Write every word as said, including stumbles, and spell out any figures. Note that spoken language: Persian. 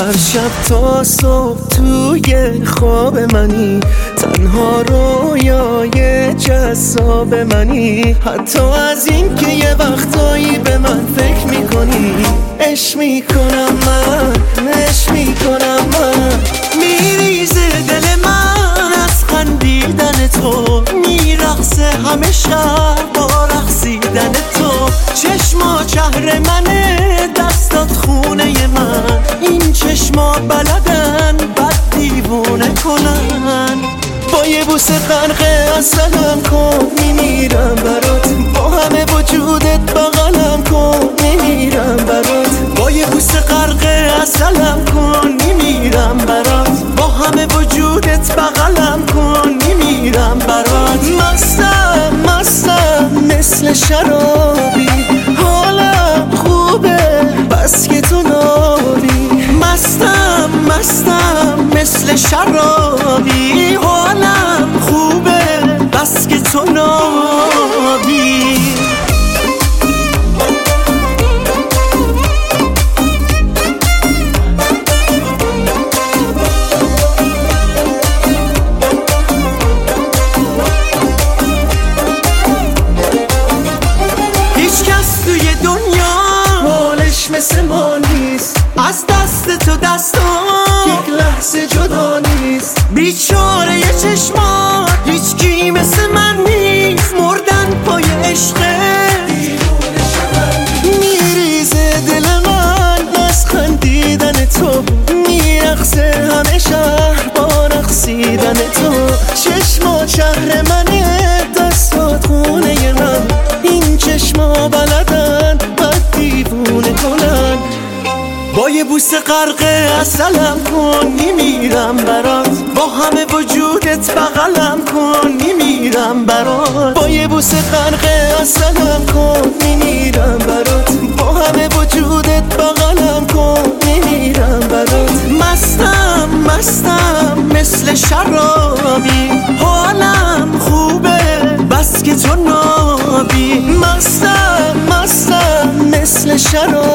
هر شب تا صبح توی خواب منی، تنها رویای جذاب منی. حتی از این که یه وقتایی به من فکر میکنی، عشق میکنم من، عشق میکنم من. میریزه دل من از خندیدن تو، میرقصه همه شب با رقصیدن تو. چشما شهر منه، دستات خونه من، این چشما بلدن بد دیوونه کنن. با یه بوسه غرق عسلم کن، میمیرم برات، با همه وجودت بغلم کن، میمیرم برات. با یه بوسه غرق عسلم کن، میمیرم برات، با همه وجودت بغلم کن، میمیرم برات. مستم مستم مثل شرابی، حالم خوبه بس که تو نابی. مستم مستم مثل شرابی، حالم خوبه بس که تو نابی. مثل ما نیست، از دست تو دستان یک لحظه جدا نیست. بیچاره یه چشمات هیچ کی مثل من نیست، مردن پای عشقه میریزه دل من از خندیدن تو، میرقصه همه شهر با رقصیدن تو. چشمات شهر منه، دستات خونه من، این چشما بلدن بد دیوونه کنن. با یه بوسه غرق عسلم کن، میمیرم برات، با همه وجودت بغلم کن، میمیرم برات. با یه بوسه غرق عسلم کن، میمیرم برات، با همه وجودت بغلم کن، میمیرم برات. مستم مستم مثل شرابی، حالم خوبه بس که تو نابی. مستم مستم مثل شرابی،